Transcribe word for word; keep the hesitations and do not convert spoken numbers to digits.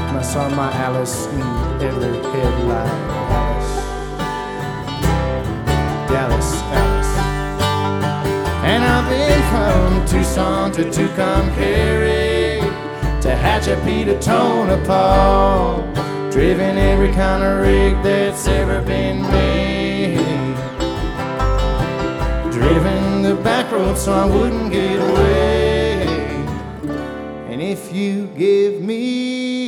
And I saw my Alice in every headline. Alice, Dallas, Alice. And I've been from Tucson to Tucumcari, to Hatchapee to Tonopah, driven every kind of rig that's ever been made, driven the back road so I wouldn't get away. And if you give me